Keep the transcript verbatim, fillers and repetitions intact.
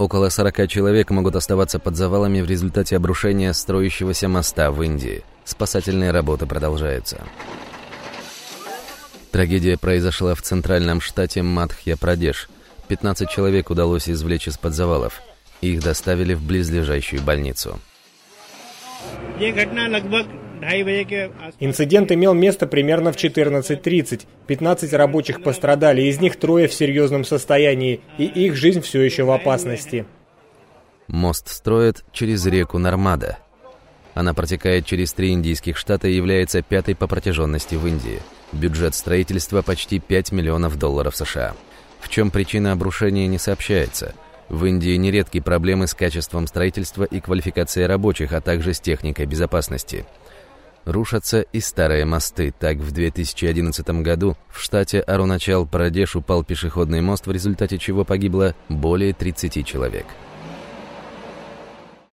Около сорока человек могут оставаться под завалами в результате обрушения строящегося моста в Индии. Спасательные работы продолжаются. Трагедия произошла в центральном штате Мадхья-Прадеш. пятнадцать человек удалось извлечь из-под завалов. Их доставили в близлежащую больницу. Инцидент имел место примерно в четырнадцать тридцать. пятнадцать рабочих пострадали, из них трое в серьезном состоянии, и их жизнь все еще в опасности. Мост строят через реку Нармада. Она протекает через три индийских штата и является пятой по протяженности в Индии. Бюджет строительства почти пять миллионов долларов США. В чем причина обрушения, не сообщается. В Индии нередки проблемы с качеством строительства и квалификацией рабочих, а также с техникой безопасности. Рушатся и старые мосты. Так, в две тысячи одиннадцатом году в штате Аруначал-Прадеш упал пешеходный мост, в результате чего погибло более тридцати человек.